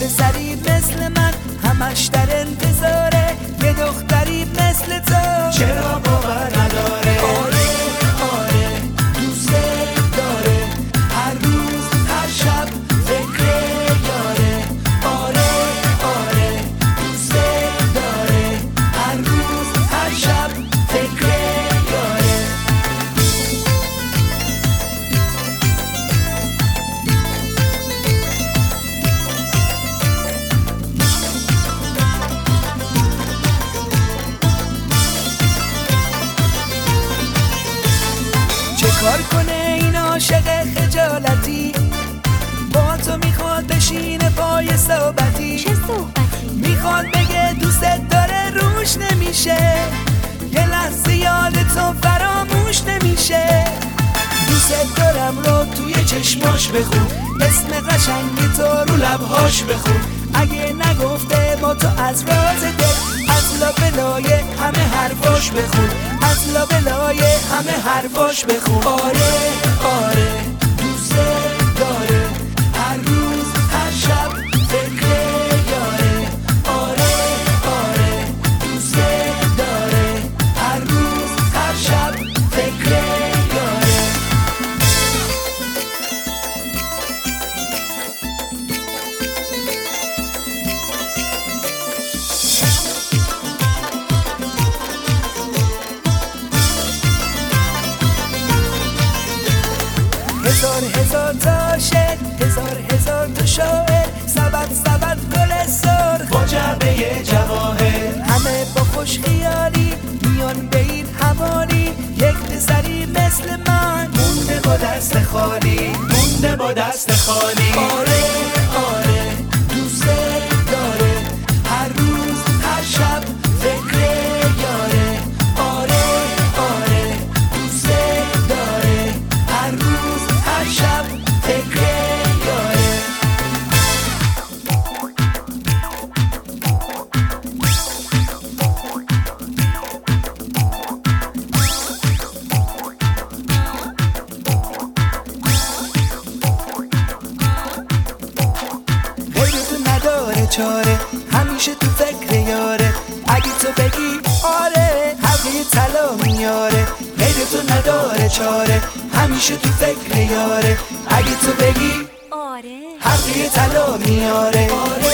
پسری مثل من همش در انتظاره یه دختری مثل تو. چرا باور نداره؟ آره آره دوست داره، هر روز هر شب فکر یاره. آره آره دوست داره، هر روز هر شب فکر یاره. چه کار کنه این عاشق خجالتی، با تو میخواد بشینه پای صحبتی. چه صحبتی؟ میخواد بگه دوستت داره روش نمیشه، یه لحظه یاد تو فراموش نمیشه. دوستت دارم رو توی چشماش بخون، اسم قشنگ تو رو لبهاش بخون. اگه نگفته با تو از راز دل، از لابلای همه حرفاش بخون، از لابلای همه حرفاش بخون. آره آره دوست داره، هر روز هر شب فکر یاره. آره آره دوست داره، هر روز هر شب فکر یاره. هزار تا شعر، هزار تا شاعر، سبد گل سرخ با جعبه جواهر، همه با خوش خیالی میان به این حوالی. یک پسری مثل من مونده با دست خالی، مونده با دست خالی. آره آره دوست داره، هر روز هر شب فکر یاره. آره آره دوست داره، هر روز هر شب فکر یاره. غیر تو نداره چاره، همیشه تو فکر یاره. اگه تو بگی آره حقی طلا میاره. غیر تو نداره چاره، همیشه تو فکر یاره. اگه تو بگی آره حقی طلا میاره. آره